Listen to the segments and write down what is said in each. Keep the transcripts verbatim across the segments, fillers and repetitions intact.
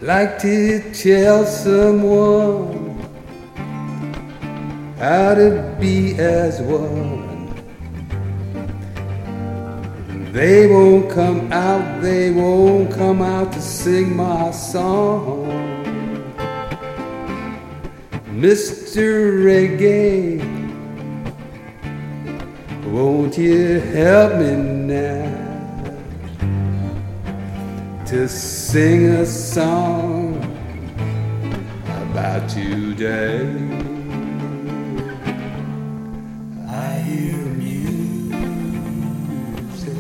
like to tell someone how to be as one. They won't come out, they won't come out to sing my song. Mister Reggae, won't you help me now to sing a song about today? I hear music,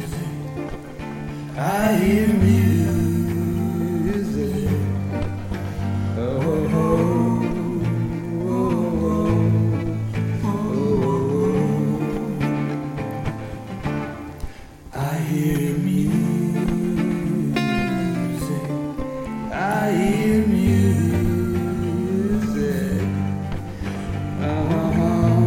I hear music, oh, oh, oh, oh, oh. I hear music, I hear music, oh, oh,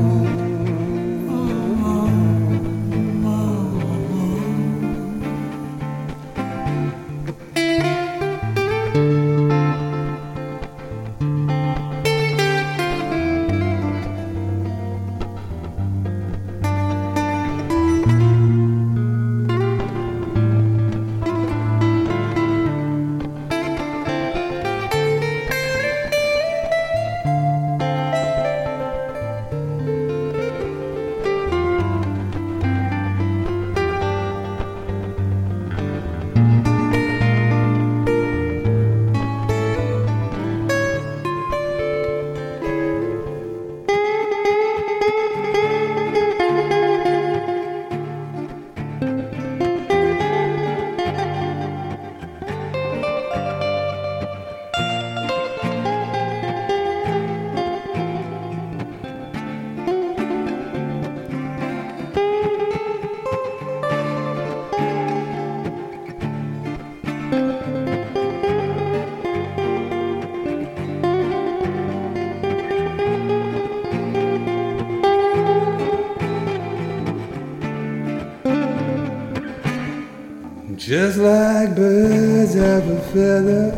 just like birds of a feather,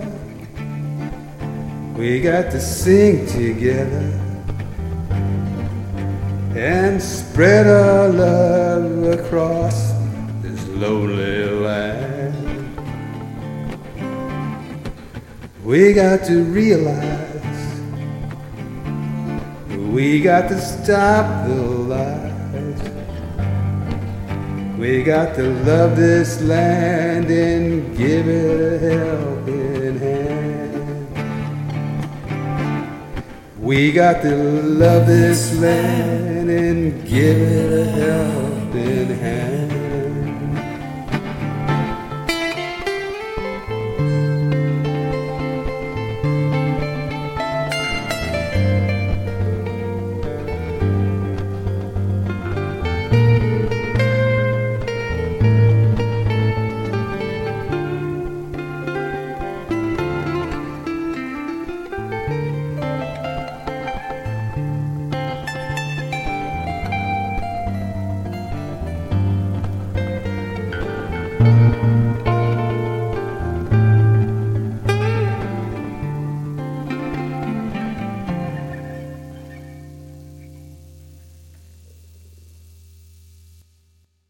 we got to sing together and spread our love across this lonely land. We got to realize we got to stop the lies. We got to love this land and give it a helping hand. We got to love this land and give it a helping hand.